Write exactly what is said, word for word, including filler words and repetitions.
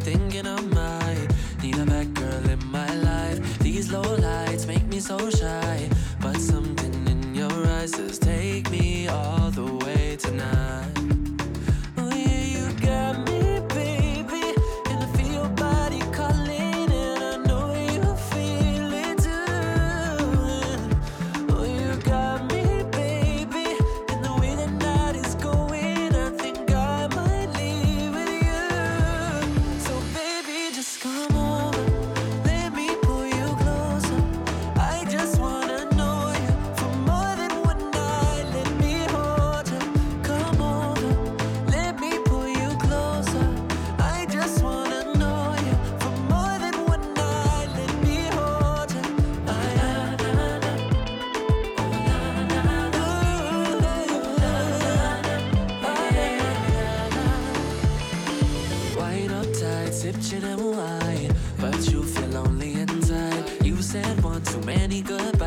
thinking I might need a bad girl in my life. These low lights make me so shy, but something in your eyes says take me all the way tonight. Oh yeah, you got me, baby, and I feel your body calling, and I know you feel it too. Oh, you got me, baby, and the way the night is going, I think I might leave with you. So baby, just come over, let me pull you closer. I just wanna know you for more than one night. Let me hold you. Come over, let me pull you closer. I just wanna know you for more than one night. Let me hold you. Ah, yeah, nah, nah. Oh, nah, nah, nah. Ooh, nah, nah. Ah, yeah, nah. Wine up tight, sip gin and wine, but you feel lonely inside. You said one too many goodbyes.